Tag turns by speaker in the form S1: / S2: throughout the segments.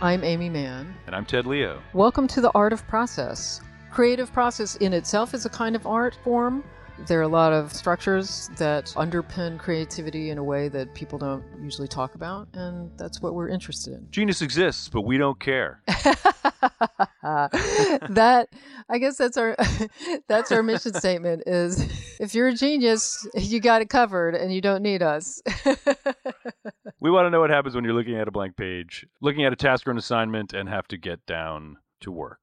S1: I'm Amy Mann.
S2: And I'm Ted Leo.
S1: Welcome to The Art of Process. Creative process in itself is a kind of art form. There are a lot of structures that underpin creativity in a way that people don't usually talk about, and that's what we're interested in.
S2: Genius exists, but we don't care.
S1: I guess that's our mission statement is if you're a genius, you got it covered and you don't need us.
S2: We want to know what happens when you're looking at a blank page, looking at a task or an assignment, and have to get down to work.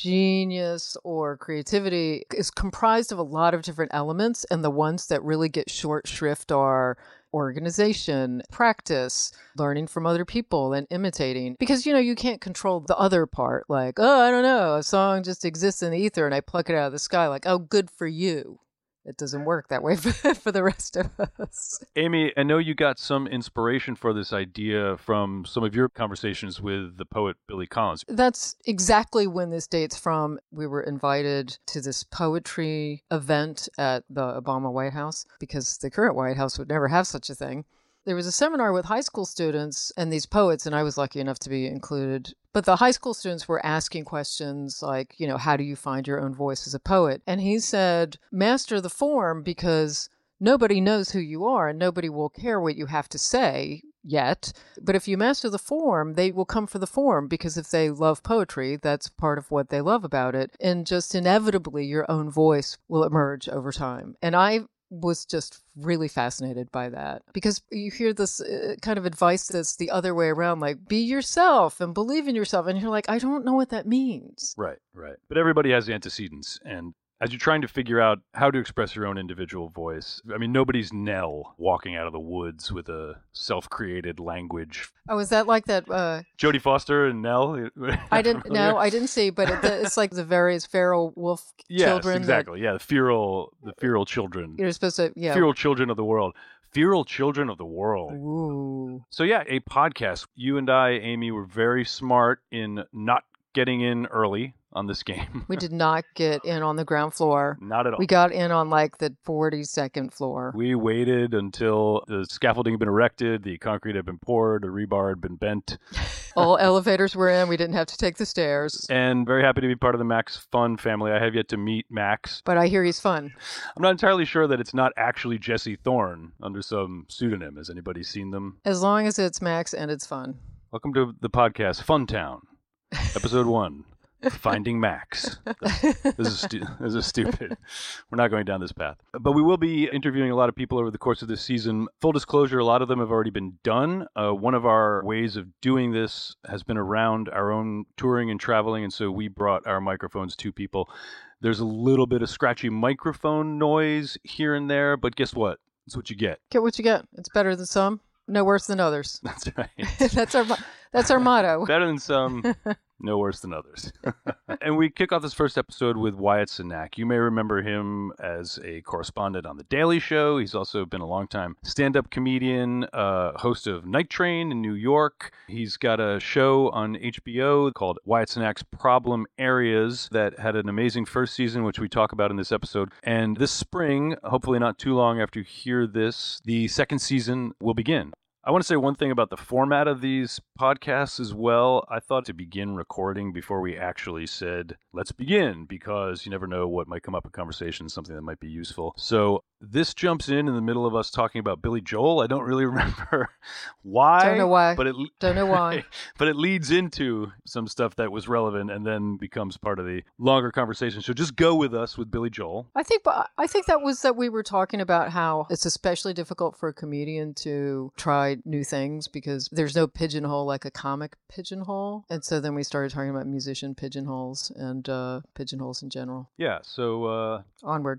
S1: Genius or creativity is comprised of a lot of different elements, and the ones that really get short shrift are organization, practice, learning from other people, and imitating. Because, you can't control the other part, like, oh, I don't know, a song just exists in the ether and I pluck it out of the sky, like, oh, good for you. It doesn't work that way for the rest of us.
S2: Amy, I know you got some inspiration for this idea from some of your conversations with the poet Billy Collins.
S1: That's exactly when this dates from. We were invited to this poetry event at the Obama White House because the current White House would never have such a thing. There was a seminar with high school students and these poets, and I was lucky enough to be included. But the high school students were asking questions like, how do you find your own voice as a poet? And he said, master the form because nobody knows who you are and nobody will care what you have to say yet. But if you master the form, they will come for the form because if they love poetry, that's part of what they love about it. And just inevitably, your own voice will emerge over time. And I was just really fascinated by that because you hear this kind of advice that's the other way around, like be yourself and believe in yourself. And you're like, I don't know what that means.
S2: Right. But everybody has antecedents. And as you're trying to figure out how to express your own individual voice, I mean, nobody's Nell walking out of the woods with a self-created language.
S1: Oh, is that like that?
S2: Jodie Foster and Nell?
S1: I didn't see, but it's like the various feral wolf children.
S2: Yes, exactly. The feral children.
S1: You're supposed to,
S2: Feral children of the world. Feral children of the world.
S1: Ooh.
S2: So a podcast. You and I, Amy, were very smart in not getting in early on this game.
S1: We did not get in on the ground floor.
S2: Not at all.
S1: We got in on like the 42nd floor.
S2: We waited until the scaffolding had been erected, the concrete had been poured, the rebar had been bent.
S1: All elevators were in. We didn't have to take the stairs.
S2: And very happy to be part of the Max Fun family. I have yet to meet Max.
S1: But I hear he's fun.
S2: I'm not entirely sure that it's not actually Jesse Thorne under some pseudonym. Has anybody seen them?
S1: As long as it's Max and it's fun.
S2: Welcome to the podcast, Funtown, Episode 1. Finding Max. This is stupid. We're not going down this path. But we will be interviewing a lot of people over the course of this season. Full disclosure, a lot of them have already been done. One of our ways of doing this has been around our own touring and traveling, and so we brought our microphones to people. There's a little bit of scratchy microphone noise here and there, but guess what? That's what you get.
S1: Get what you get. It's better than some, no worse than others.
S2: That's right.
S1: That's our motto.
S2: Better than some, no worse than others. And we kick off this first episode with Wyatt Cenac. You may remember him as a correspondent on The Daily Show. He's also been a longtime stand-up comedian, host of Night Train in New York. He's got a show on HBO called Wyatt Cenac's Problem Areas that had an amazing first season, which we talk about in this episode. And this spring, hopefully not too long after you hear this, the second season will begin. I want to say one thing about the format of these podcasts as well. I thought to begin recording before we actually said, let's begin, because you never know what might come up in conversation, something that might be useful. So this jumps in the middle of us talking about Billy Joel. I don't really remember why.
S1: Don't know why.
S2: Don't know why. But it leads into some stuff that was relevant and then becomes part of the longer conversation. So just go with us with Billy Joel.
S1: I think that was that we were talking about how it's especially difficult for a comedian to try new things because there's no pigeonhole like a comic pigeonhole. And so then we started talking about musician pigeonholes and pigeonholes in general.
S2: Yeah, so
S1: onward.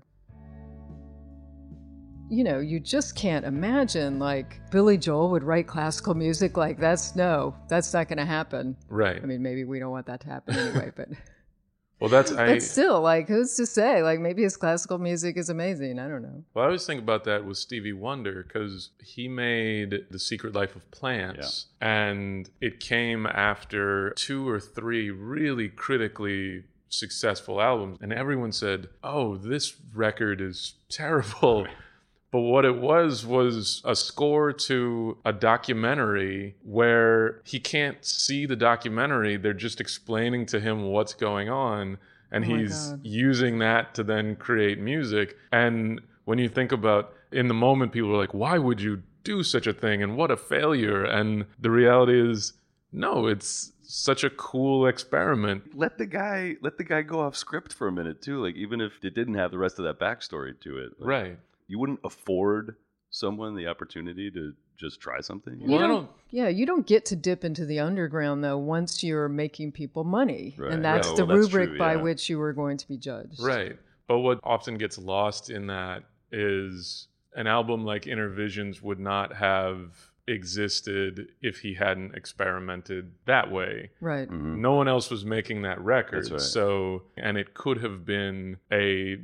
S1: You just can't imagine like Billy Joel would write classical music. Like that's not going to happen.
S3: Right.
S1: I mean, maybe we don't want that to happen anyway, but
S3: well,
S1: but still, like, who's to say? Like, maybe his classical music is amazing. I don't know.
S3: Well, I always think about that with Stevie Wonder because he made The Secret Life of Plants, and it came after 2 or 3 really critically successful albums, and everyone said, "Oh, this record is terrible." But what it was a score to a documentary where he can't see the documentary. They're just explaining to him what's going on. And he's using that to then create music. And when you think about, in the moment, people are like, why would you do such a thing? And what a failure. And the reality is, no, it's such a cool experiment.
S2: Let the guy go off script for a minute too. Like, even if it didn't have the rest of that backstory to it. Like,
S3: right.
S2: You wouldn't afford someone the opportunity to just try something?
S1: You don't get to dip into the underground, though, once you're making people money.
S2: Right.
S1: And that's the rubric by which you are going to be judged.
S3: Right. But what often gets lost in that is an album like Inner Visions would not have existed if he hadn't experimented that way.
S1: Right.
S2: Mm-hmm.
S3: No one else was making that record.
S2: That's right.
S3: So, and it could have been a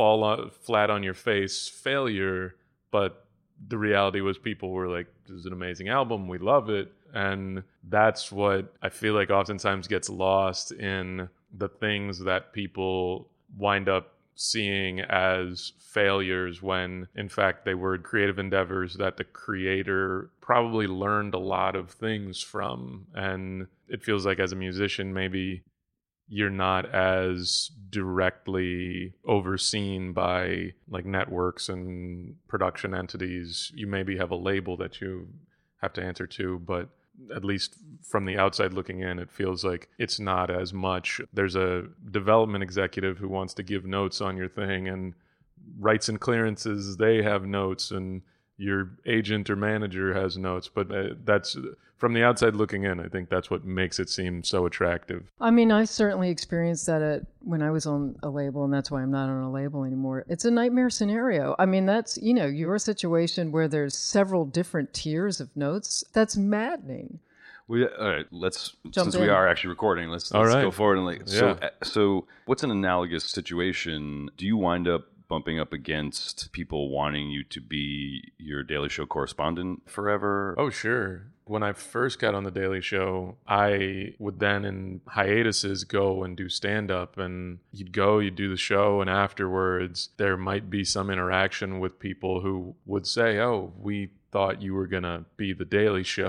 S3: flat on your face failure, but the reality was people were like, this is an amazing album, we love it. And that's what I feel like oftentimes gets lost in the things that people wind up seeing as failures when in fact they were creative endeavors that the creator probably learned a lot of things from. And it feels like as a musician, maybe you're not as directly overseen by like networks and production entities. You maybe have a label that you have to answer to, but at least from the outside looking in, it feels like it's not as much. There's a development executive who wants to give notes on your thing, and rights and clearances, they have notes, and your agent or manager has notes. But that's from the outside looking in, I think that's what makes it seem so attractive.
S1: I mean, I certainly experienced that when I was on a label, and that's why I'm not on a label anymore. It's a nightmare scenario. I mean, that's, your situation where there's several different tiers of notes. That's maddening.
S2: All right, since
S1: in.
S2: we are actually recording, let's go forward and so what's an analogous situation? Do you wind up bumping up against people wanting you to be your Daily Show correspondent forever?
S3: Oh, sure. When I first got on the Daily Show, I would then in hiatuses go and do stand-up, and you'd do the show, and afterwards there might be some interaction with people who would say, oh, we thought you were going to be the Daily Show.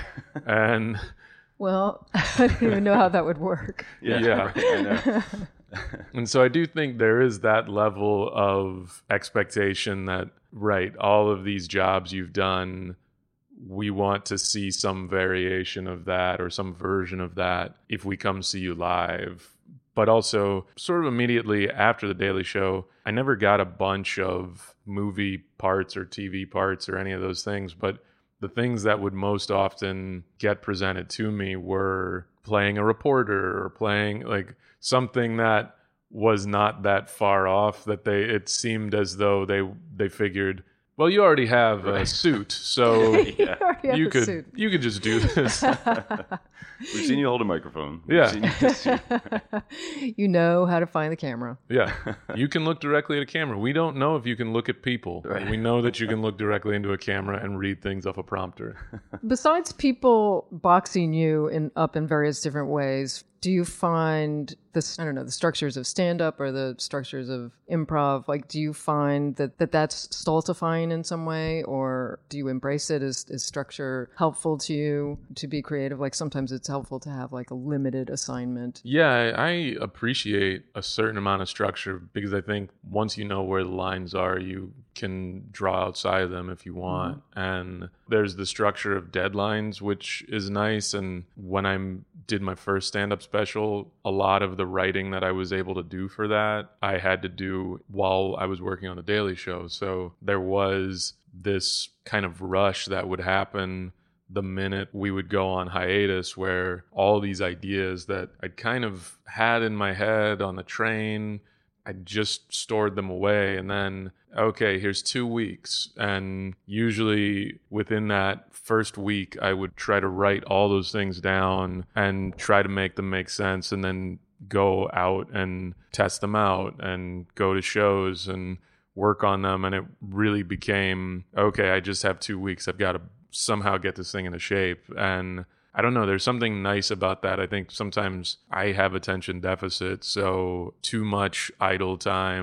S3: And
S1: well, I don't even know how that would work.
S3: Yeah.
S2: Right, I know.
S3: And so I do think there is that level of expectation that, right, all of these jobs you've done, we want to see some variation of that or some version of that if we come see you live. But also, sort of immediately after the Daily Show, I never got a bunch of movie parts or TV parts or any of those things. But the things that would most often get presented to me were playing a reporter or playing like something that was not that far off, that it seemed as though they figured, well, you already have a suit, so you could just do this.
S2: We've seen you hold a microphone.
S3: Yeah.
S1: You know how to find the camera.
S3: Yeah. You can look directly at a camera. We don't know if you can look at people.
S2: Right.
S3: We know that you can look directly into a camera and read things off a prompter.
S1: Besides people boxing you up in various different ways, do you find the structures of stand-up or the structures of improv, like, do you find that's stultifying in some way, or do you embrace it? Is structure helpful to you to be creative? Like, sometimes it's helpful to have like a limited assignment.
S3: Yeah, I appreciate a certain amount of structure because I think once you know where the lines are, you can draw outside of them if you want. Mm-hmm. And there's the structure of deadlines, which is nice. And when I did my first stand-up special, a lot of the writing that I was able to do for that, I had to do while I was working on the Daily Show. So there was this kind of rush that would happen the minute we would go on hiatus, where all these ideas that I'd kind of had in my head on the train, I just stored them away. And then, okay, here's 2 weeks. And usually within that first week, I would try to write all those things down and try to make them make sense, and then go out and test them out and go to shows and work on them. And it really became, okay, I just have 2 weeks. I've got to somehow get this thing into shape. And I don't know, there's something nice about that. I think sometimes I have attention deficit, so too much idle time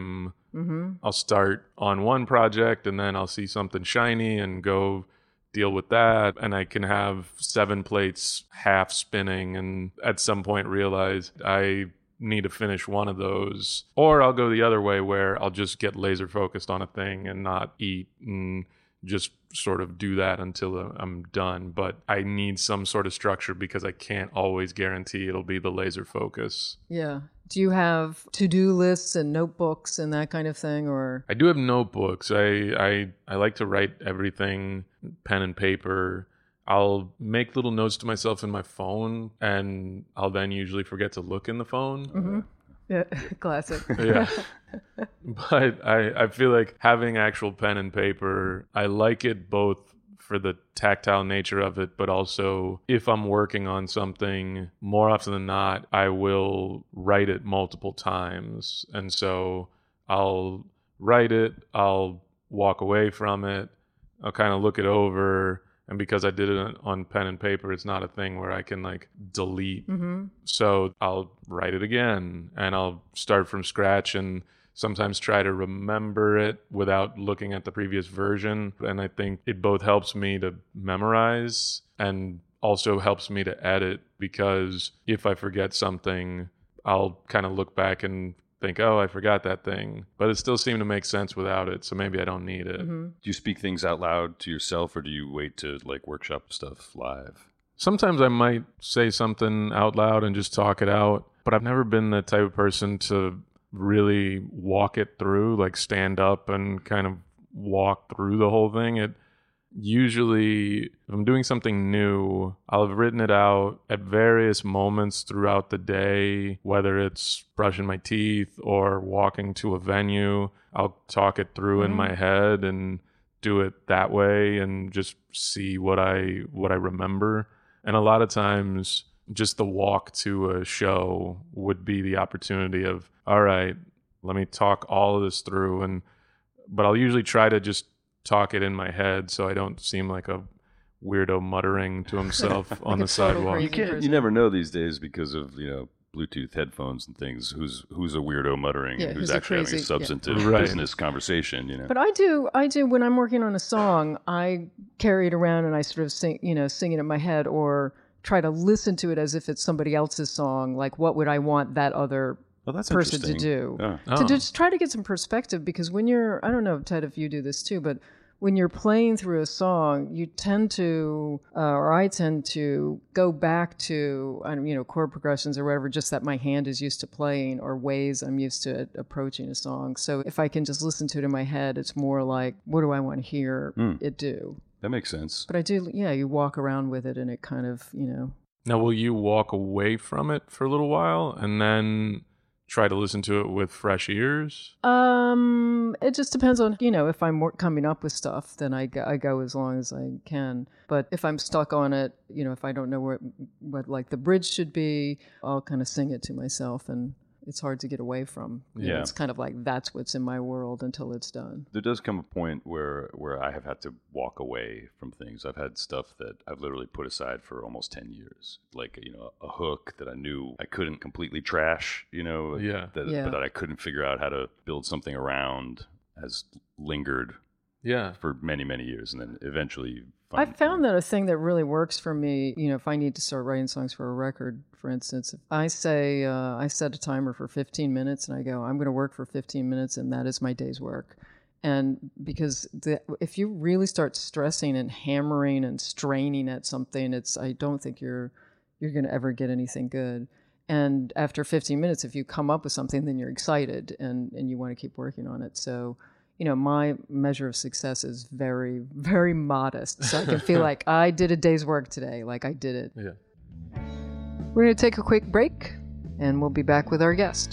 S3: I'll start on one project and then I'll see something shiny and go deal with that. And I can have 7 plates half spinning and at some point realize I need to finish one of those. Or I'll go the other way where I'll just get laser focused on a thing and not eat and just sort of do that until I'm done. But I need some sort of structure because I can't always guarantee it'll be the laser focus.
S1: Yeah. Do you have to-do lists and notebooks and that kind of thing, or?
S3: I do have notebooks. I like to write everything pen and paper. I'll make little notes to myself in my phone, and I'll then usually forget to look in the phone.
S1: Mm-hmm. Yeah, classic.
S3: Yeah. But I feel like having actual pen and paper, I like it both for the tactile nature of it, but also if I'm working on something, more often than not, I will write it multiple times. And so I'll write it, I'll walk away from it, I'll kind of look it over. And because I did it on pen and paper, it's not a thing where I can like delete. Mm-hmm. So I'll write it again and I'll start from scratch and sometimes try to remember it without looking at the previous version. And I think it both helps me to memorize and also helps me to edit, because if I forget something, I'll kind of look back and think, oh, I forgot that thing, but it still seemed to make sense without it, so maybe I don't need it.
S1: Mm-hmm.
S2: Do you speak things out loud to yourself, or do you wait to like workshop stuff live?
S3: Sometimes I might say something out loud and just talk it out, but I've never been the type of person to really walk it through, like stand up and kind of walk through the whole thing. It usually, if I'm doing something new, I'll have written it out at various moments throughout the day, whether it's brushing my teeth or walking to a venue. I'll talk it through in my head and do it that way and just see what I remember. And a lot of times just the walk to a show would be the opportunity of, all right, let me talk all of this through. But I'll usually try to just talk it in my head so I don't seem like a weirdo muttering to himself on the sidewalk.
S2: You never know these days because of, Bluetooth headphones and things, who's a weirdo muttering and who's actually having a substantive business conversation,
S1: But I do when I'm working on a song, I carry it around and I sort of sing it in my head, or try to listen to it as if it's somebody else's song. Like, what would I want that other person to do? To just try to get some perspective, because when you're, I don't know, Ted, if you do this too, but when you're playing through a song, you tend to, or I tend to go back to, chord progressions or whatever, just that my hand is used to playing, or ways I'm used to approaching a song. So if I can just listen to it in my head, it's more like, what do I want to hear it do?
S2: That makes sense.
S1: But I do, you walk around with it and it kind of,
S3: Now, will you walk away from it for a little while and then try to listen to it with fresh ears?
S1: It just depends on, if I'm coming up with stuff, then I go as long as I can. But if I'm stuck on it, if I don't know what like the bridge should be, I'll kind of sing it to myself, and it's hard to get away from. It's kind of like, that's what's in my world until it's done.
S2: There does come a point where I have had to walk away from things. I've had stuff that I've literally put aside for almost 10 years. Like, a hook that I knew I couldn't completely trash, but I couldn't figure out how to build something around, has lingered for many, many years. And then eventually...
S1: I found that a thing that really works for me, if I need to start writing songs for a record, for instance, if I say, I set a timer for 15 minutes and I go, I'm going to work for 15 minutes and that is my day's work. And because if you really start stressing and hammering and straining at something, I don't think you're going to ever get anything good. And after 15 minutes, if you come up with something, then you're excited and you want to keep working on it. So, my measure of success is very, very modest. So I can feel like I did a day's work today, like I did it.
S3: Yeah.
S1: We're going to take a quick break, and we'll be back with our guest.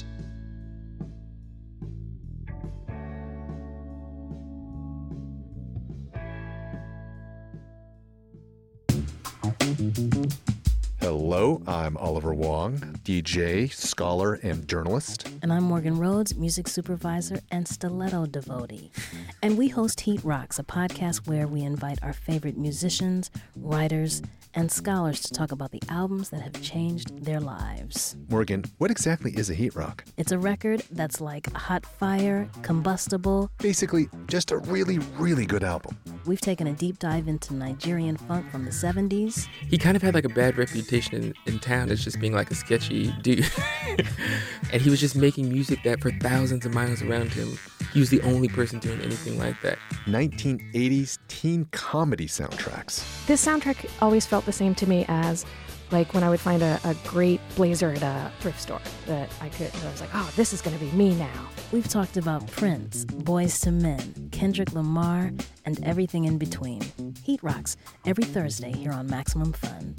S4: Hello, I'm Oliver Wong, DJ, scholar, and journalist.
S5: And I'm Morgan Rhodes, music supervisor and stiletto devotee. And we host Heat Rocks, a podcast where we invite our favorite musicians, writers, and scholars to talk about the albums that have changed their lives.
S4: Morgan, what exactly is a heat rock?
S5: It's a record that's like hot fire, combustible.
S4: Basically, just a really, really good album.
S5: We've taken a deep dive into Nigerian funk from the 70s.
S6: He kind of had like a bad reputation in town as just being like a sketchy dude. And he was just making music that for thousands of miles around him, he was the only person doing anything like that.
S4: 1980s teen comedy soundtracks.
S7: This soundtrack always felt the same to me as like when I would find a great blazer at a thrift store that I was like, oh, this is going to be me now.
S5: We've talked about Prince, Boyz II Men, Kendrick Lamar, and everything in between. Heat Rocks, every Thursday here on Maximum Fun.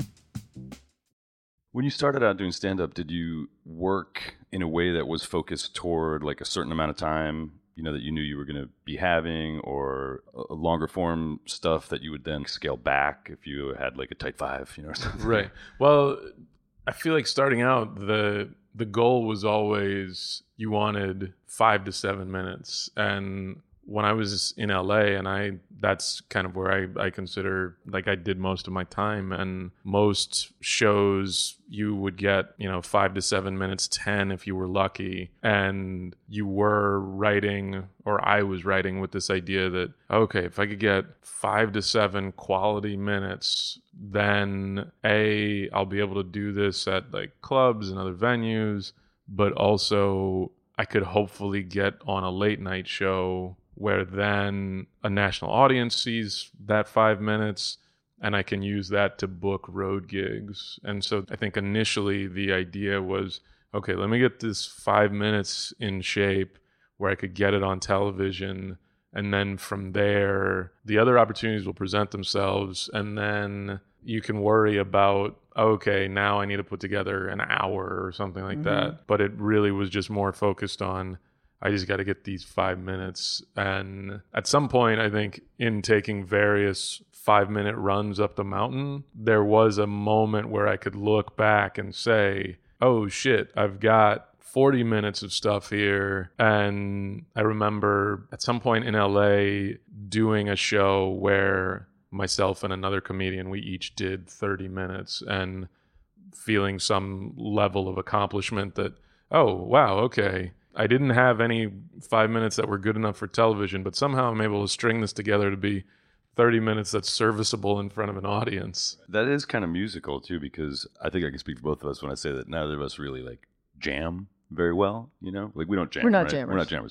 S2: When you started out doing stand-up, did you work in a way that was focused toward like a certain amount of time, that you knew you were going to be having, or a longer form stuff that you would then scale back if you had like a tight 5, or something?
S3: Right. Well, I feel like starting out, the goal was always you wanted 5 to 7 minutes. And when I was in LA, and that's kind of where I consider like I did most of my time, and most shows you would get 5 to 7 minutes, 10 if you were lucky, and you were writing, or I was writing with this idea that okay, if I could get 5 to 7 quality minutes, then I'll be able to do this at like clubs and other venues, but also I could hopefully get on a late night show where then a national audience sees that 5 minutes, and I can use that to book road gigs. And so I think initially the idea was, okay, let me get this 5 minutes in shape where I could get it on television. And then from there, the other opportunities will present themselves. And then you can worry about, okay, now I need to put together an hour or something like that. But it really was just more focused on, I just got to get these 5 minutes. And at some point, I think in taking various 5-minute runs up the mountain, there was a moment where I could look back and say, oh shit, I've got 40 minutes of stuff here. And I remember at some point in LA doing a show where myself and another comedian, we each did 30 minutes and feeling some level of accomplishment that, oh, wow, okay, I didn't have any 5 minutes that were good enough for television, but somehow I'm able to string this together to be 30 minutes that's serviceable in front of an audience.
S2: That is kind of musical too, because I think I can speak for both of us when I say that neither of us really like jam very well, like we don't jam.
S1: We're not
S2: right?
S1: jammers.
S2: We're not jammers.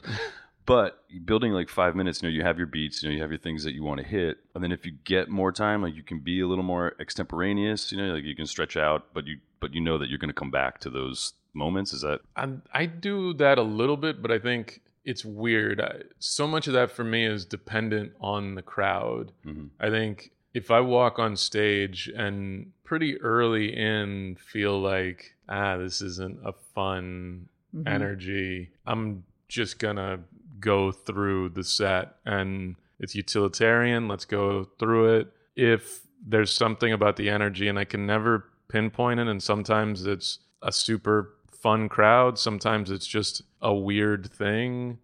S2: But building like 5 minutes, you have your beats, you have your things that you want to hit. And then if you get more time, like you can be a little more extemporaneous, like you can stretch out, but you know that you're going to come back to those moments. Is that?
S3: I do that a little bit, but I think it's weird. So much of that for me is dependent on the crowd. Mm-hmm. I think if I walk on stage and pretty early in feel like, this isn't a fun energy, I'm just going to go through the set, and it's utilitarian. Let's go through it. If there's something about the energy and I can never pinpoint it, and sometimes it's a super fun crowd, sometimes it's just a weird thing,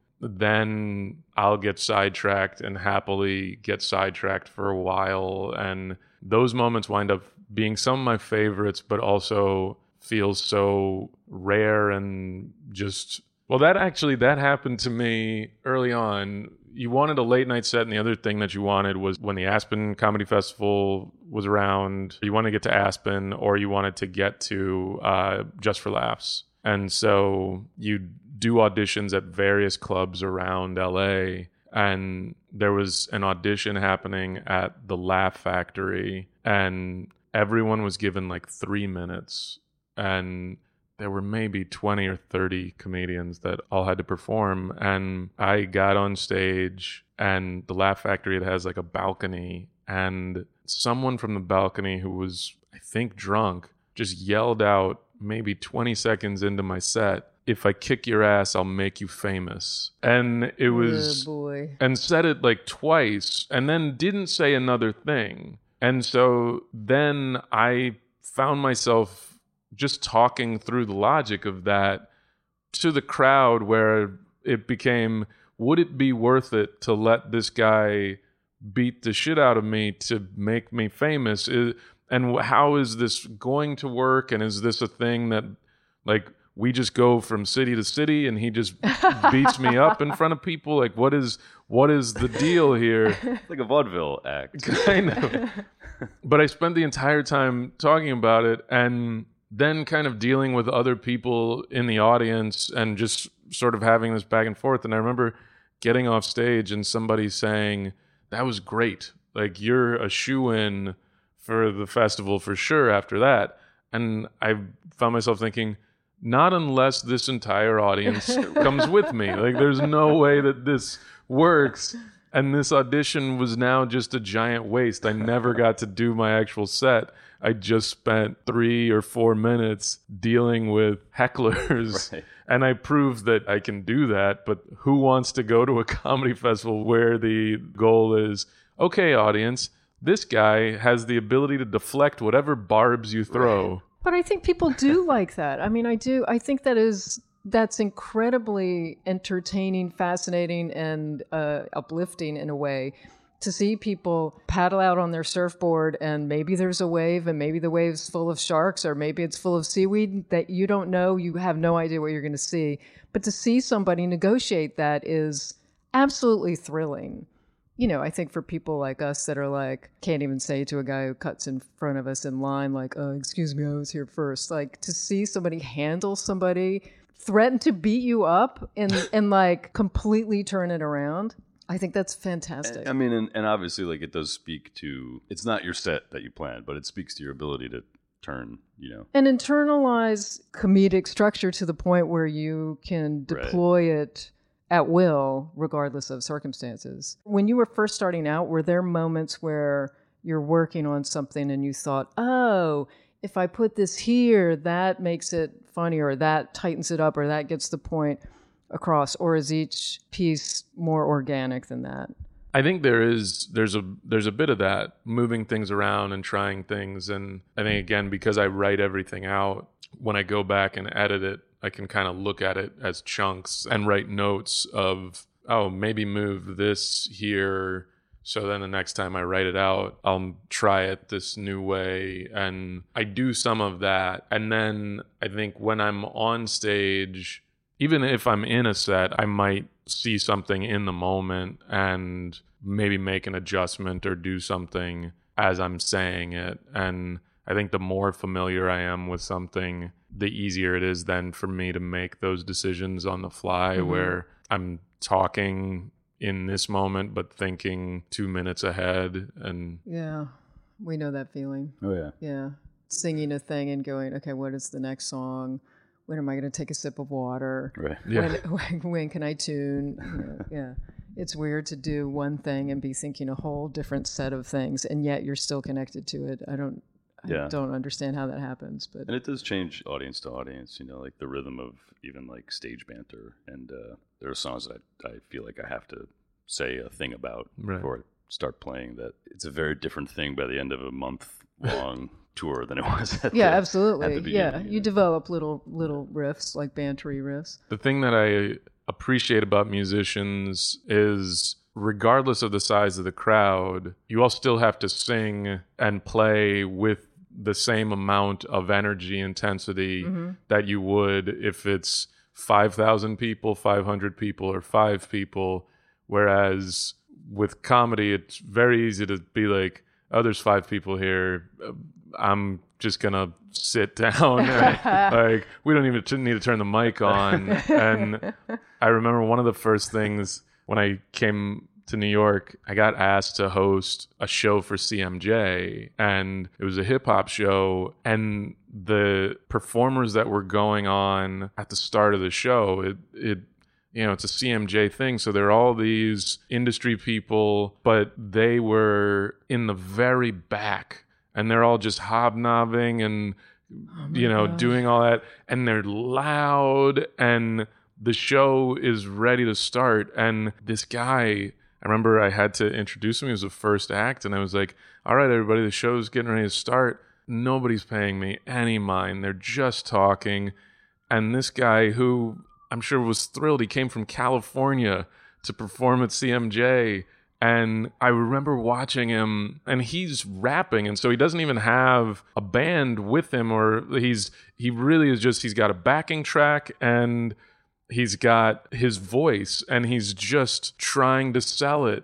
S3: then I'll get sidetracked and happily get sidetracked for a while. And those moments wind up being some of my favorites, but also feel so rare and just... Well, that happened to me early on. You wanted a late night set, and the other thing that you wanted was when the Aspen Comedy Festival was around, you wanted to get to Aspen, or you wanted to get to Just for Laughs. And so you do auditions at various clubs around LA, and there was an audition happening at the Laugh Factory, and everyone was given like 3 minutes, and there were maybe 20 or 30 comedians that all had to perform. And I got on stage, and the Laugh Factory, it has like a balcony, and someone from the balcony who was, I think, drunk, just yelled out maybe 20 seconds into my set, "If I kick your ass, I'll make you famous." And it was, and said it like twice, and then didn't say another thing. And so then I found myself just talking through the logic of that to the crowd, where it became, would it be worth it to let this guy beat the shit out of me to make me famous? And how is this going to work? And is this a thing that, like, we just go from city to city and he just beats me up in front of people? Like, what is the deal here?
S8: It's like a vaudeville act.
S3: Kind of. But I spent the entire time talking about it and then kind of dealing with other people in the audience and just sort of having this back and forth. And I remember getting off stage and somebody saying, that was great. Like, you're a shoo-in for the festival for sure after that. And I found myself thinking, not unless this entire audience comes with me. Like, there's no way that this works. And this audition was now just a giant waste. I never got to do my actual set. I just spent 3 or 4 minutes dealing with hecklers. Right. And I proved that I can do that. But who wants to go to a comedy festival where the goal is, okay, audience, this guy has the ability to deflect whatever barbs you throw.
S1: Right. But I think people do like that. I mean, I think that's incredibly entertaining, fascinating, and uplifting in a way, to see people paddle out on their surfboard and maybe there's a wave and maybe the wave's full of sharks or maybe it's full of seaweed that you don't know. You have no idea what you're going to see. But to see somebody negotiate that is absolutely thrilling. You know, I think for people like us that are like, can't even say to a guy who cuts in front of us in line, like, excuse me, I was here first. Like, to see somebody handle somebody, threaten to beat you up and like completely turn it around. I think that's fantastic.
S8: I mean, and obviously, like, it does speak to, it's not your set that you planned, but it speaks to your ability to turn, you know.
S1: And internalize comedic structure to the point where you can deploy it at will, regardless of circumstances. When you were first starting out, were there moments where you're working on something and you thought, oh, if I put this here, that makes it funny, or that tightens it up, or that gets the point across? Or is each piece more organic than that?
S3: I think there's a bit of that, moving things around and trying things. And I think, again, because I write everything out, when I go back and edit it, I can kind of look at it as chunks and write notes of, oh, maybe move this here. So then the next time I write it out, I'll try it this new way. And I do some of that. And then I think when I'm on stage, even if I'm in a set, I might see something in the moment and maybe make an adjustment or do something as I'm saying it. And I think the more familiar I am with something, the easier it is then for me to make those decisions on the fly, where I'm talking in this moment but thinking 2 minutes ahead. And
S1: yeah, we know that feeling.
S8: Oh yeah.
S1: Yeah, singing a thing and going, okay, what is the next song? When am I going to take a sip of water? Right.
S3: Yeah.
S1: When can I tune? You know, yeah. It's weird to do one thing and be thinking a whole different set of things, and yet you're still connected to it. I don't understand how that happens, but
S8: and it does change audience to audience. You know, like the rhythm of even like stage banter, and there are songs that I feel like I have to say a thing about before I start playing. That it's a very different thing by the end of a month-long tour than it was.
S1: Absolutely. You develop little riffs, like bantery riffs.
S3: The thing that I appreciate about musicians is, regardless of the size of the crowd, you all still have to sing and play with the same amount of energy, intensity that you would if it's 5,000 people, 500 people, or 5 people. Whereas with comedy, it's very easy to be like, oh, there's 5 people here. I'm just going to sit down. And, like, we don't even need to turn the mic on. And I remember one of the first things when I came to New York, I got asked to host a show for CMJ, and it was a hip hop show. And the performers that were going on at the start of the show, it you know, it's a CMJ thing. So there are all these industry people, but they were in the very back, and they're all just hobnobbing and, doing all that. And they're loud, and the show is ready to start. And this guy, I remember I had to introduce him. He was the first act. And I was like, all right, everybody, the show's getting ready to start. Nobody's paying me any mind. They're just talking. And this guy, who I'm sure was thrilled, he came from California to perform at CMJ, And I remember watching him, and he's rapping, and so he doesn't even have a band with him, or he really is just, he's got a backing track and he's got his voice, and he's just trying to sell it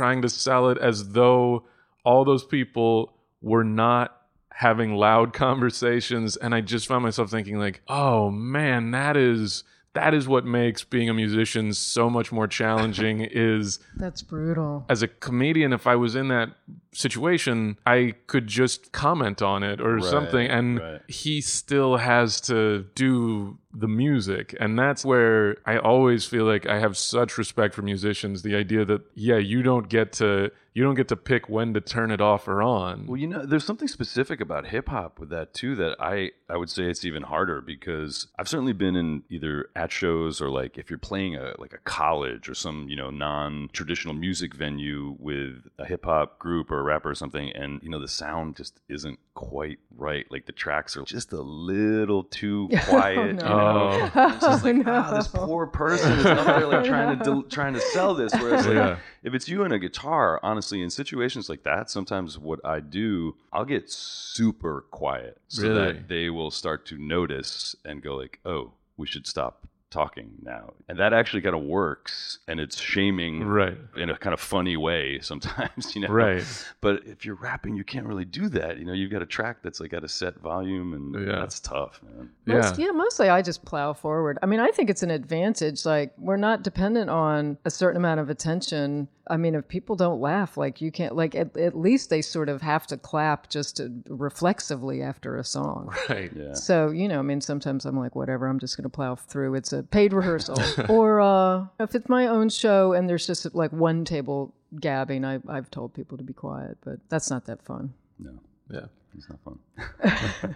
S3: as though all those people were not having loud conversations. And I just found myself thinking like, oh man, that is what makes being a musician so much more challenging. Is
S1: that's brutal.
S3: As a comedian, if I was in that situation, I could just comment on it or something, and he still has to do the music. And that's where I always feel like I have such respect for musicians, the idea that you don't get to pick when to turn it off or on.
S8: Well, there's something specific about hip hop with that too, that I would say it's even harder, because I've certainly been in either at shows or like if you're playing a college or some, non-traditional music venue with a hip hop group or a rapper or something, and the sound just isn't quite right. Like the tracks are just a little too quiet. It's just like, this poor person is up there like trying to sell this. Whereas if it's you and a guitar, honestly, in situations like that, sometimes what I do, I'll get super quiet so that they will start to notice and go like, oh, we should stop talking now. And that actually kind of works, and it's shaming in a kind of funny way sometimes, But if you're rapping, you can't really do that. You've got a track that's like at a set volume, and that's tough, man.
S1: Mostly I just plow forward. I mean, I think it's an advantage. Like, we're not dependent on a certain amount of attention. I mean, if people don't laugh, like, you can't, like, at least they sort of have to clap just reflexively after a song.
S3: Right.
S8: Yeah.
S1: So, sometimes I'm like, whatever, I'm just going to plow through. It's a paid rehearsal. Or if it's my own show and there's just like one table gabbing, I've told people to be quiet, but that's not that fun.
S8: No.
S3: Yeah.
S8: It's not fun.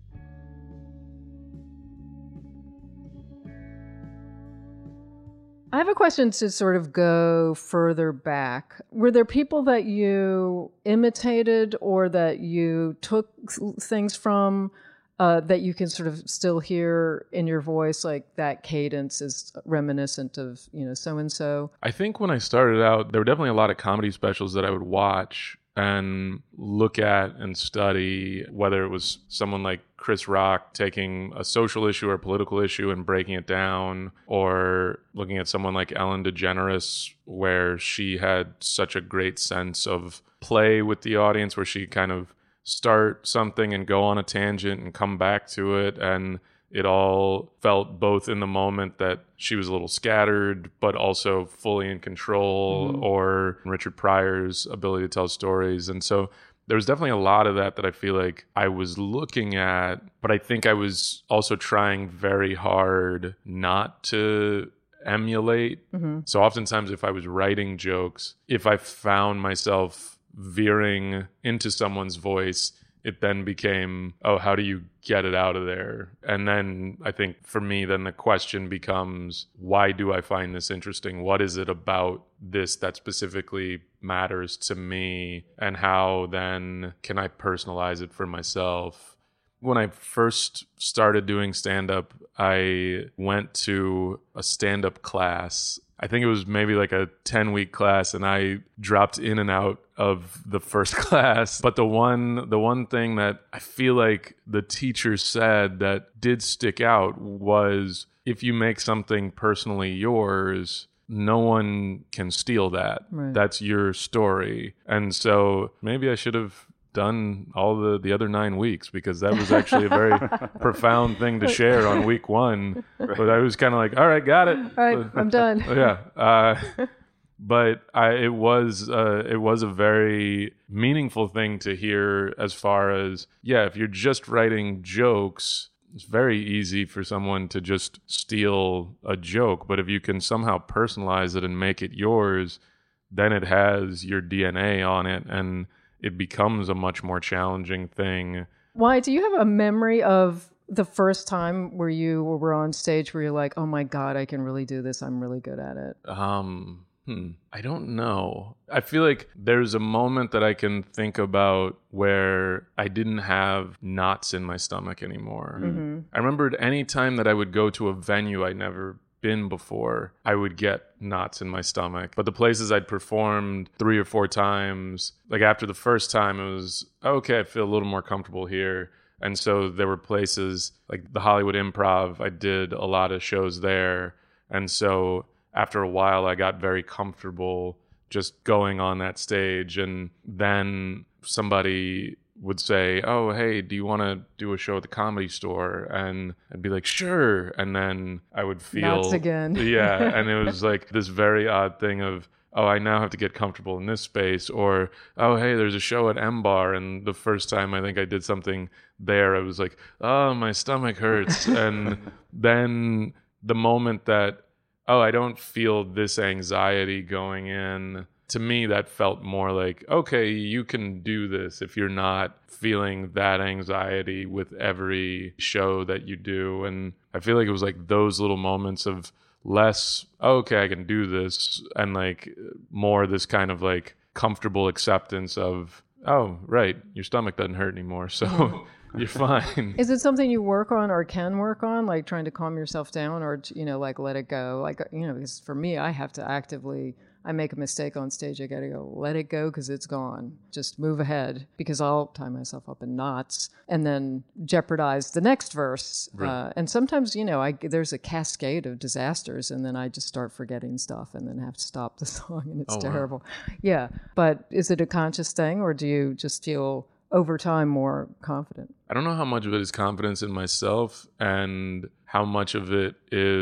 S1: I have a question to sort of go further back. Were there people that you imitated or that you took things from that you can sort of still hear in your voice, like that cadence is reminiscent of, so-and-so?
S3: I think when I started out, there were definitely a lot of comedy specials that I would watch and look at and study, whether it was someone like Chris Rock taking a social issue or a political issue and breaking it down, or looking at someone like Ellen DeGeneres, where she had such a great sense of play with the audience, where she kind of start something and go on a tangent and come back to it, and it all felt both in the moment that she was a little scattered, but also fully in control, or Richard Pryor's ability to tell stories. And so there was definitely a lot of that I feel like I was looking at, but I think I was also trying very hard not to emulate. So oftentimes if I was writing jokes, if I found myself veering into someone's voice, it then became, how do you get it out of there? And then I think for me, then the question becomes, why do I find this interesting? What is it about this that specifically matters to me? And how then can I personalize it for myself? When I first started doing stand-up, I went to a stand-up class. I think it was maybe like a 10-week class, and I dropped in and out of the first class. But the one thing that I feel like the teacher said that did stick out was, if you make something personally yours, no one can steal that.
S1: Right.
S3: That's your story. And so maybe I should have done all the other 9 weeks, because that was actually a very profound thing to share on week one. But I was kind of like, all right, got it.
S1: All right, I'm done.
S3: But it was a very meaningful thing to hear, as far as, if you're just writing jokes, it's very easy for someone to just steal a joke. But if you can somehow personalize it and make it yours, then it has your DNA on it, and it becomes a much more challenging thing.
S1: Why? Do you have a memory of the first time where you were on stage where you're like, oh my God, I can really do this. I'm really good at it.
S3: I don't know. I feel like there's a moment that I can think about where I didn't have knots in my stomach anymore. I remembered any time that I would go to a venue I'd never been before, I would get knots in my stomach. But the places I'd performed 3 or 4 times, like after the first time, it was, okay, I feel a little more comfortable here. And so there were places like the Hollywood Improv, I did a lot of shows there. And so after a while, I got very comfortable just going on that stage. And then somebody would say, oh, hey, do you want to do a show at the Comedy Store? And I'd be like, sure. And then I would feel...
S1: Nuts again.
S3: Yeah. And it was like this very odd thing of, oh, I now have to get comfortable in this space. Or, oh, hey, there's a show at M-Bar. And the first time I think I did something there, I was like, oh, my stomach hurts. And then the moment that, oh, I don't feel this anxiety going in, to me, that felt more like, okay, you can do this if you're not feeling that anxiety with every show that you do. And I feel like it was like those little moments of less, okay, I can do this, and like more this kind of like comfortable acceptance of, oh, right, your stomach doesn't hurt anymore, so you're fine.
S1: Is it something you work on or can work on, like trying to calm yourself down, or, like let it go? Like, because for me, I have to actively, I make a mistake on stage, I got to go, let it go because it's gone. Just move ahead, because I'll tie myself up in knots and then jeopardize the next verse.
S3: Right.
S1: And sometimes, there's a cascade of disasters, and then I just start forgetting stuff and then have to stop the song, and it's terrible. Wow. Yeah. But is it a conscious thing, or do you just feel over time more confident?
S3: I don't know how much of it is confidence in myself and how much of it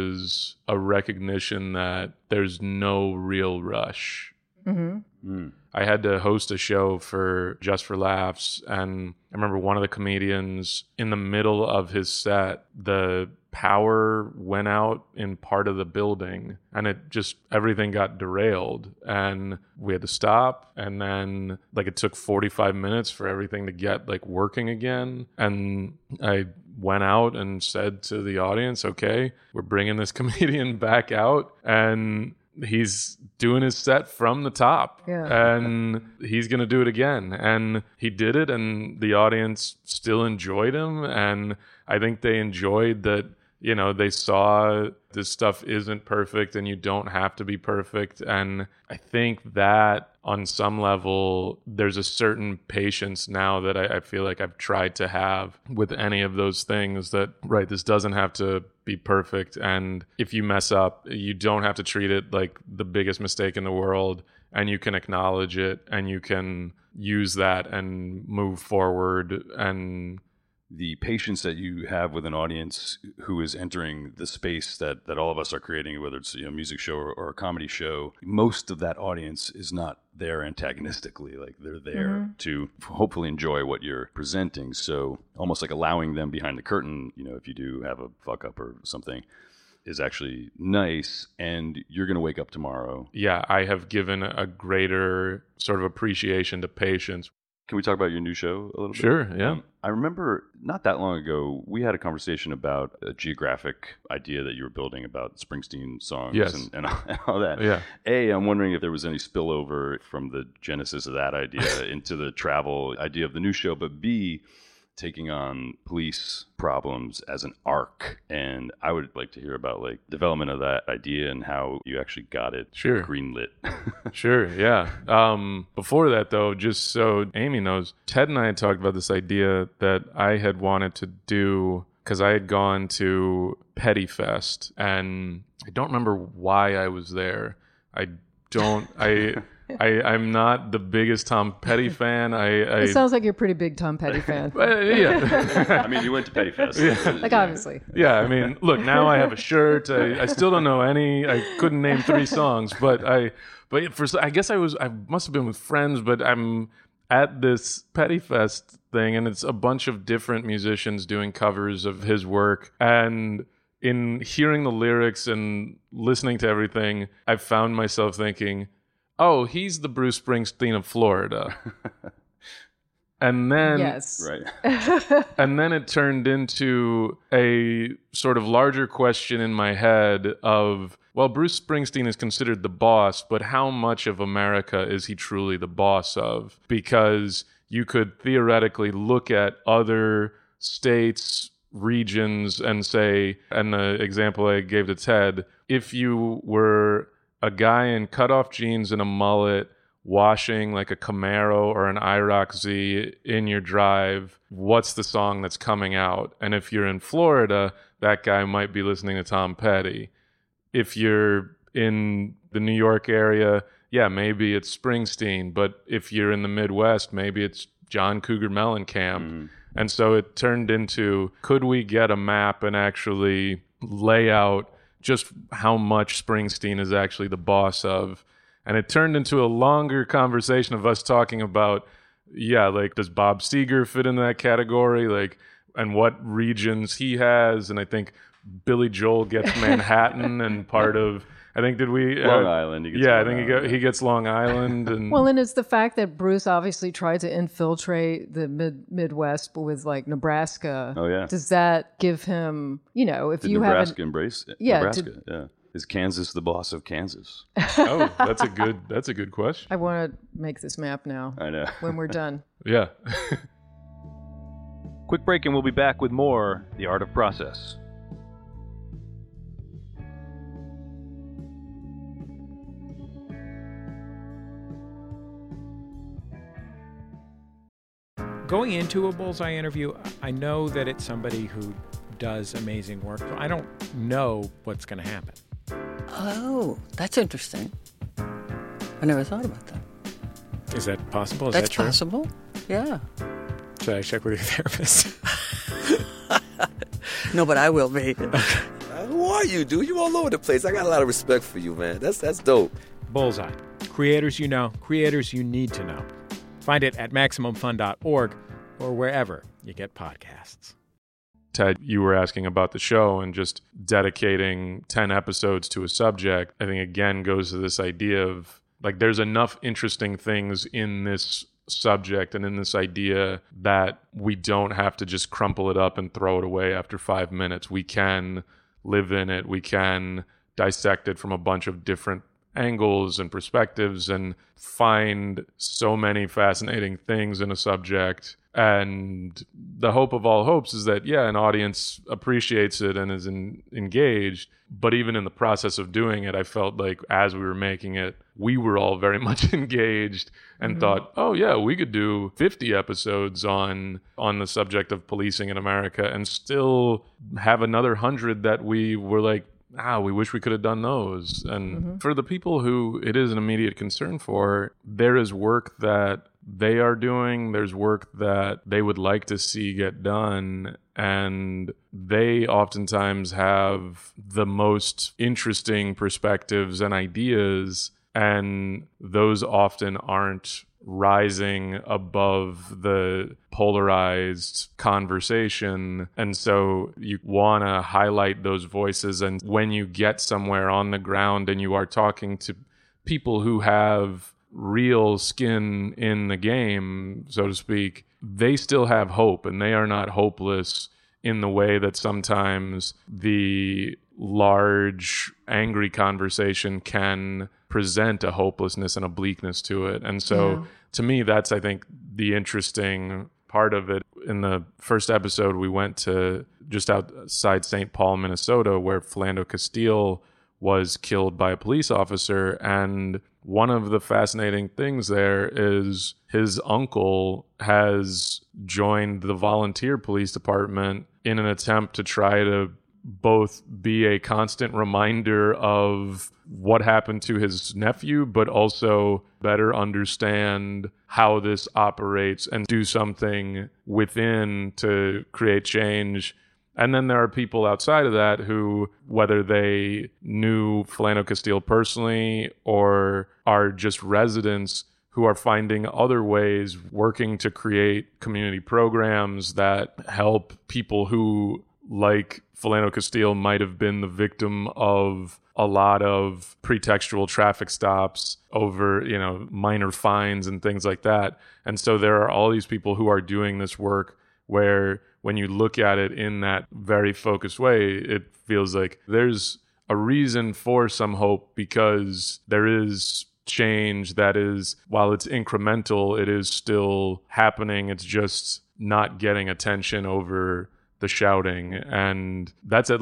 S3: is a recognition that there's no real rush. Mm-hmm. I had to host a show for Just for Laughs, and I remember one of the comedians, in the middle of his set, the power went out in part of the building, and everything got derailed, and we had to stop. And then it took 45 minutes for everything to get working again. And I went out and said to the audience, okay, we're bringing this comedian back out, and he's doing his set from the top. Yeah. And he's going to do it again. And he did it, and the audience still enjoyed him. And I think they enjoyed that, they saw this stuff isn't perfect and you don't have to be perfect. And I think that on some level, there's a certain patience now that I feel like I've tried to have with any of those things, that, right, this doesn't have to be perfect. And if you mess up, you don't have to treat it like the biggest mistake in the world, and you can acknowledge it, and you can use that and move forward. And
S8: the patience that you have with an audience who is entering the space that all of us are creating, whether it's a music show or a comedy show, most of that audience is not there antagonistically. They're there to hopefully enjoy what you're presenting. So almost like allowing them behind the curtain, if you do have a fuck up or something, is actually nice, and you're going to wake up tomorrow.
S3: Yeah, I have given a greater sort of appreciation to patience.
S8: Can we talk about your new show a little bit?
S3: Sure, yeah.
S8: I remember not that long ago, we had a conversation about a geographic idea that you were building about Springsteen songs.
S3: Yes.
S8: and all that.
S3: Yeah.
S8: A, I'm wondering if there was any spillover from the genesis of that idea into the travel idea of the new show, but B, taking on police problems as an arc. And I would like to hear about development of that idea and how you actually got it greenlit.
S3: Sure, yeah. Before that, though, just so Amy knows, Ted and I had talked about this idea that I had wanted to do, because I had gone to Petty Fest, and I don't remember why I was there. I'm not the biggest Tom Petty fan.
S1: It sounds like you're a pretty big Tom Petty fan.
S8: Yeah. I mean, you went to Petty Fest.
S3: Yeah.
S1: Obviously.
S3: Yeah, I mean, look, now I have a shirt. I still don't know any. I couldn't name 3 songs, but I guess I must have been with friends, but I'm at this Petty Fest thing, and it's a bunch of different musicians doing covers of his work. And in hearing the lyrics and listening to everything, I found myself thinking, oh, he's the Bruce Springsteen of Florida. And then,
S1: yes,
S8: right.
S3: And then it turned into a sort of larger question in my head of, well, Bruce Springsteen is considered the boss, but how much of America is he truly the boss of? Because you could theoretically look at other states, regions, and say, and the example I gave to Ted, if you were a guy in cutoff jeans and a mullet washing like a Camaro or an IROC Z in your drive, what's the song that's coming out? And if you're in Florida, that guy might be listening to Tom Petty. If you're in the New York area, yeah, maybe it's Springsteen. But if you're in the Midwest, maybe it's John Cougar Mellencamp. And so it turned into, could we get a map and actually lay out just how much Springsteen is actually the boss of? And it turned into a longer conversation of us talking about, like, does Bob Seger fit into that category? Like, and what regions he has. And I think Billy Joel gets Manhattan and part of, I think, did we?
S8: Long Island.
S3: He gets Long Island. And
S1: well, and it's the fact that Bruce obviously tried to infiltrate the Midwest with like Nebraska.
S8: Oh, yeah.
S1: Does that give him, if
S8: Did
S1: you have
S8: Nebraska embrace it?
S1: Yeah.
S8: Nebraska, yeah. Is Kansas the boss of Kansas?
S3: Oh, that's a good question.
S1: I want to make this map now.
S8: I know.
S1: When we're done.
S3: Yeah.
S2: Quick break and we'll be back with more The Art of Process.
S9: Going into a Bullseye interview, I know that it's somebody who does amazing work. I don't know what's going to happen.
S10: Oh, that's interesting. I never thought about that.
S9: Is that possible? Is
S10: That's
S9: that true?
S10: possible. Yeah.
S9: Should I check with your therapist?
S10: No, but I will be.
S11: Who are you, dude? You all over the place. I got a lot of respect for you, man. That's dope.
S9: Bullseye. Creators you know, creators you need to know. Find it at MaximumFun.org or wherever you get podcasts.
S3: Ted, you were asking about the show and just dedicating 10 episodes to a subject. I think, again, goes to this idea of, like, there's enough interesting things in this subject and in this idea that we don't have to just crumple it up and throw it away after 5 minutes. We can live in it. We can dissect it from a bunch of different angles and perspectives and find so many fascinating things in a subject. And the hope of all hopes is that, an audience appreciates it and is engaged. But even in the process of doing it, I felt like as we were making it, we were all very much engaged and thought, oh, yeah, we could do 50 episodes on the subject of policing in America and still have another 100 that we were like, we wish we could have done those. And for the people who it is an immediate concern for, there is work that they are doing. There's work that they would like to see get done. And they oftentimes have the most interesting perspectives and ideas. And those often aren't rising above the polarized conversation. And so you want to highlight those voices. And when you get somewhere on the ground and you are talking to people who have real skin in the game, so to speak, they still have hope, and they are not hopeless in the way that sometimes the large, angry conversation can present a hopelessness and a bleakness to it. And so to me, that's, I think, the interesting part of it. In the first episode, we went to just outside St. Paul, Minnesota, where Philando Castile was killed by a police officer. And one of the fascinating things there is his uncle has joined the volunteer police department in an attempt to try to both be a constant reminder of what happened to his nephew, but also better understand how this operates and do something within to create change. And then there are people outside of that who, whether they knew Philando Castile personally or are just residents, who are finding other ways, working to create community programs that help people who, like Philando Castile, might have been the victim of a lot of pretextual traffic stops over, minor fines and things like that. And so there are all these people who are doing this work where when you look at it in that very focused way, it feels like there's a reason for some hope, because there is change that is, while it's incremental, it is still happening. It's just not getting attention over the shouting. And that's at least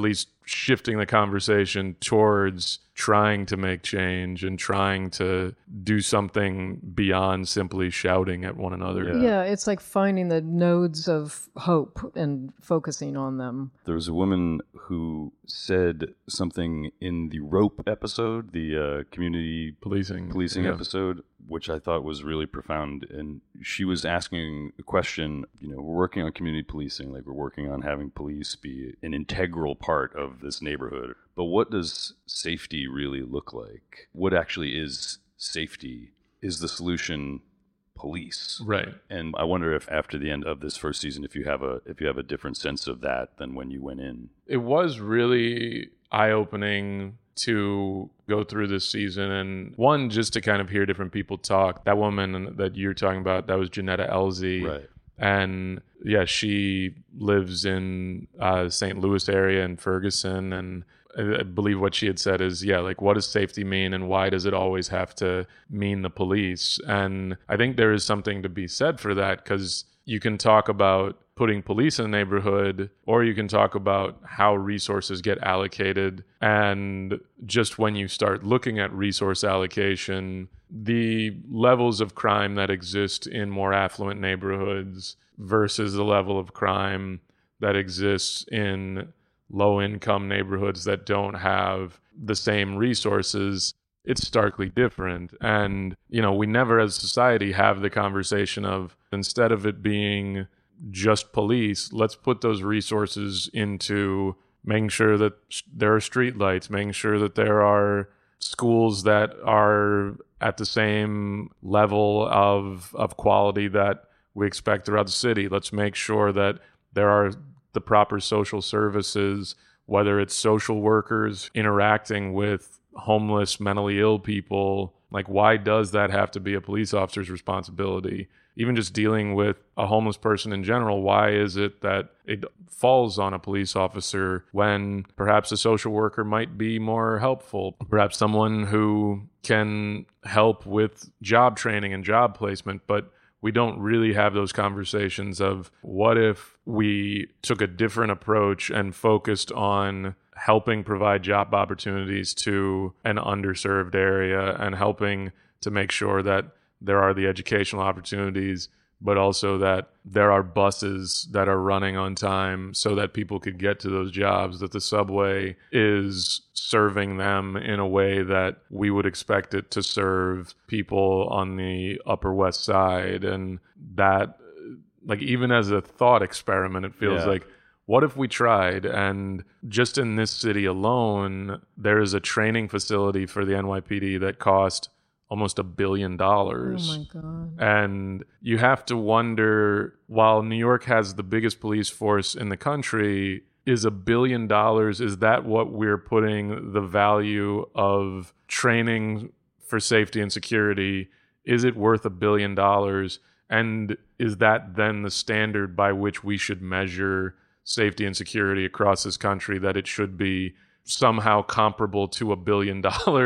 S3: shifting the conversation towards trying to make change and trying to do something beyond simply shouting at one another.
S1: Yeah, it's like finding the nodes of hope and focusing on them.
S8: There was a woman who said something in the Rope episode, the community policing episode, which I thought was really profound. And she was asking the question, we're working on community policing, like we're working on having police be an integral part of this neighborhood. But what does safety really look like? What actually is safety? Is the solution police?
S3: Right.
S8: And I wonder if after the end of this first season, if you have a different sense of that than when you went in.
S3: It was really eye-opening to go through this season, and one, just to kind of hear different people talk. That woman that you're talking about, that was Janetta Elzy.
S8: Right.
S3: And yeah, she lives in St. Louis area in Ferguson, and I believe what she had said is, what does safety mean and why does it always have to mean the police? And I think there is something to be said for that, because you can talk about putting police in a neighborhood, or you can talk about how resources get allocated. And just when you start looking at resource allocation, the levels of crime that exist in more affluent neighborhoods versus the level of crime that exists in low-income neighborhoods that don't have the same resources, it's starkly different. And, we never as a society have the conversation of, instead of it being just police, let's put those resources into making sure that there are streetlights, making sure that there are schools that are at the same level of quality that we expect throughout the city. Let's make sure that there are the proper social services, whether it's social workers interacting with homeless, mentally ill people. Like, why does that have to be a police officer's responsibility? Even just dealing with a homeless person in general, why is it that it falls on a police officer when perhaps a social worker might be more helpful? Perhaps someone who can help with job training and job placement, but we don't really have those conversations of what if we took a different approach and focused on helping provide job opportunities to an underserved area and helping to make sure that there are the educational opportunities, but also that there are buses that are running on time so that people could get to those jobs, that the subway is serving them in a way that we would expect it to serve people on the Upper West Side. And that, even as a thought experiment, it feels like, what if we tried? And just in this city alone, there is a training facility for the NYPD that cost almost $1 billion.
S1: Oh my God.
S3: And you have to wonder, while New York has the biggest police force in the country, is $1 billion, is that what we're putting the value of training for safety and security? Is it worth $1 billion? And is that then the standard by which we should measure safety and security across this country, that it should be somehow comparable to $1 billion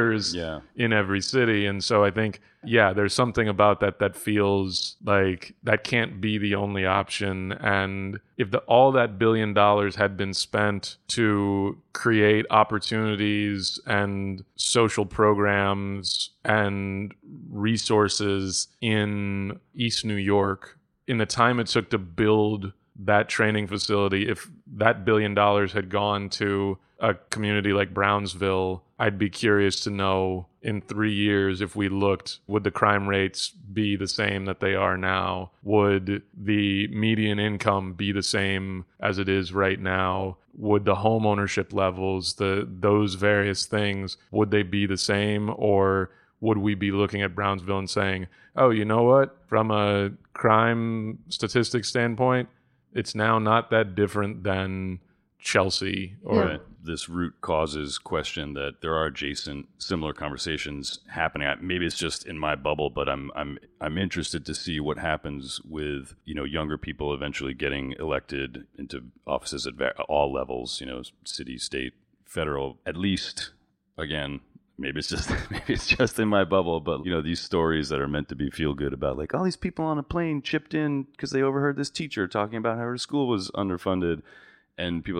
S3: in every city? And so I think, there's something about that feels like that can't be the only option. And if all that $1 billion had been spent to create opportunities and social programs and resources in East New York, in the time it took to build that training facility, if that $1 billion had gone to a community like Brownsville, I'd be curious to know in 3 years, if we looked, would the crime rates be the same that they are now? Would the median income be the same as it is right now? Would the home ownership levels, those various things, would they be the same? Or would we be looking at Brownsville and saying, oh, you know what? From a crime statistics standpoint, it's now not that different than Chelsea or
S8: this root causes question, that there are adjacent similar conversations happening. Maybe it's just in my bubble, but I'm interested to see what happens with younger people eventually getting elected into offices at all levels, city, state, federal. At least, again, maybe it's just in my bubble, but these stories that are meant to be feel good about, like, all these people on a plane chipped in because they overheard this teacher talking about how her school was underfunded. And people are,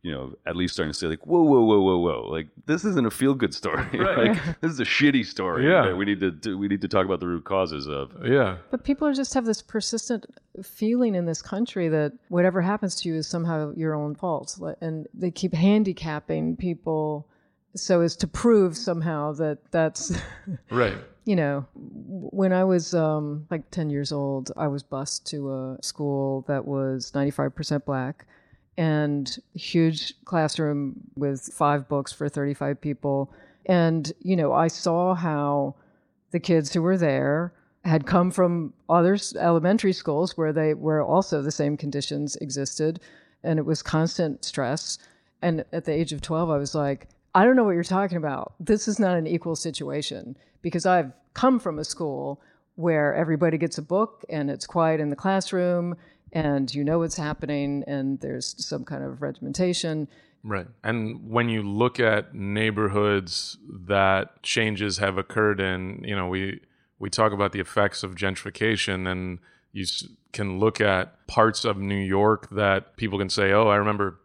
S8: at least starting to say like, whoa. Like, this isn't a feel-good story.
S3: Right.
S8: Like, this is a shitty story.
S3: Yeah.
S8: That we need to talk about the root causes of.
S3: Yeah.
S1: But people just have this persistent feeling in this country that whatever happens to you is somehow your own fault. And they keep handicapping people so as to prove somehow that that's...
S3: Right.
S1: When I was like 10 years old, I was bused to a school that was 95% black and huge classroom with 5 books for 35 people. And, I saw how the kids who were there had come from other elementary schools where also the same conditions existed, and it was constant stress. And at the age of 12, I was like, I don't know what you're talking about. This is not an equal situation, because I've come from a school where everybody gets a book and it's quiet in the classroom and what's happening and there's some kind of regimentation.
S3: Right. And when you look at neighborhoods that changes have occurred in, we talk about the effects of gentrification, and you can look at parts of New York that people can say, oh, I remember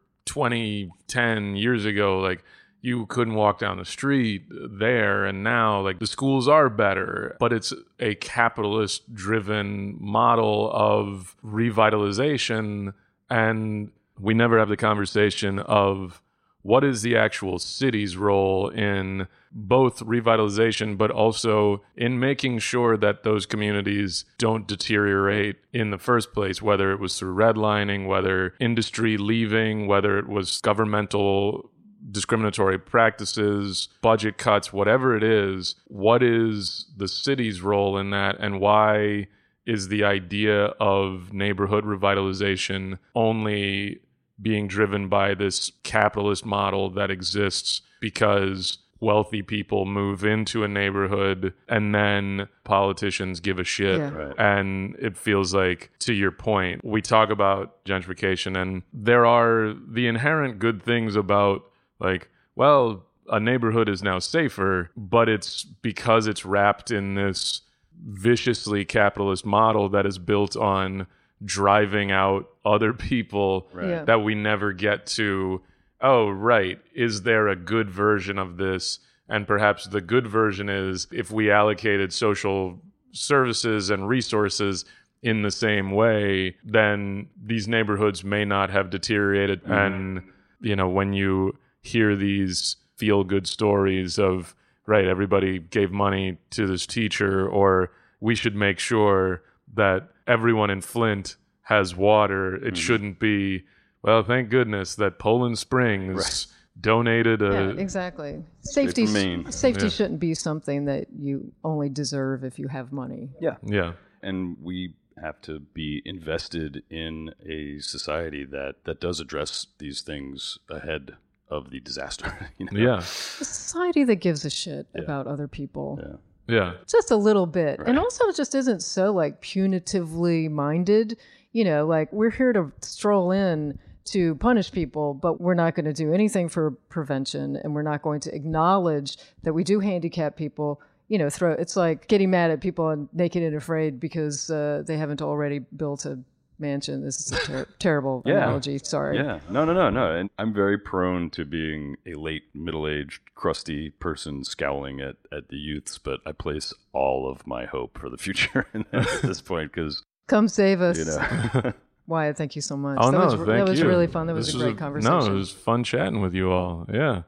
S3: 10 years ago, like, you couldn't walk down the street there, and now like the schools are better, but it's a capitalist driven model of revitalization, and we never have the conversation of what is the actual city's role in both revitalization but also in making sure that those communities don't deteriorate in the first place, whether it was through redlining, whether industry leaving, whether it was governmental discriminatory practices, budget cuts, whatever it is. What is the city's role in that, and why is the idea of neighborhood revitalization only being driven by this capitalist model that exists because wealthy people move into a neighborhood and then politicians give a shit?
S1: Yeah.
S8: Right.
S3: And it feels like, to your point, we talk about gentrification, and there are the inherent good things about, like, well, a neighborhood is now safer, but it's because it's wrapped in this viciously capitalist model that is built on driving out other people that we never get to, oh, right, is there a good version of this? And perhaps the good version is if we allocated social services and resources in the same way, then these neighborhoods may not have deteriorated. And, when you hear these feel-good stories of, right, everybody gave money to this teacher, or we should make sure that everyone in Flint has water. It shouldn't be, well, thank goodness that Poland Springs donated a...
S1: Yeah, exactly. Safety shouldn't be something that you only deserve if you have money.
S3: Yeah.
S8: And we have to be invested in a society that does address these things ahead of the disaster.
S3: Yeah.
S1: A society that gives a shit about other people.
S3: Yeah.
S1: Just a little bit.
S8: Right.
S1: And also it just isn't so like punitively minded. Like, we're here to stroll in to punish people, but we're not going to do anything for prevention, and we're not going to acknowledge that we do handicap people. It's like getting mad at people on Naked and Afraid because they haven't already built a mansion. This is a terrible analogy. Sorry.
S8: Yeah. No. And I'm very prone to being a late middle-aged, crusty person scowling at the youths, but I place all of my hope for the future at this point, because...
S1: Come save us. Wyatt, thank you so much.
S3: Oh,
S1: that
S3: thank
S1: was
S3: you.
S1: really fun. That was a great conversation.
S3: No, it was fun chatting with you all. Yeah.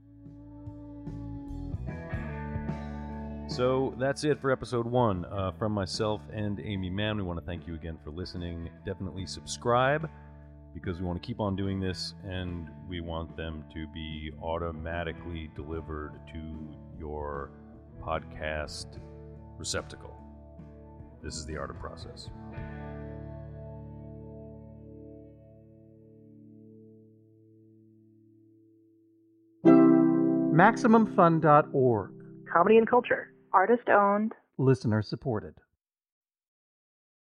S2: So that's it for episode 1. From myself and Amy Mann, we want to thank you again for listening. Definitely subscribe, because we want to keep on doing this, and we want them to be automatically delivered to your podcast receptacle. This is the art of process.
S12: MaximumFun.org.
S13: Comedy and culture.
S14: Artist owned.
S12: Listener supported.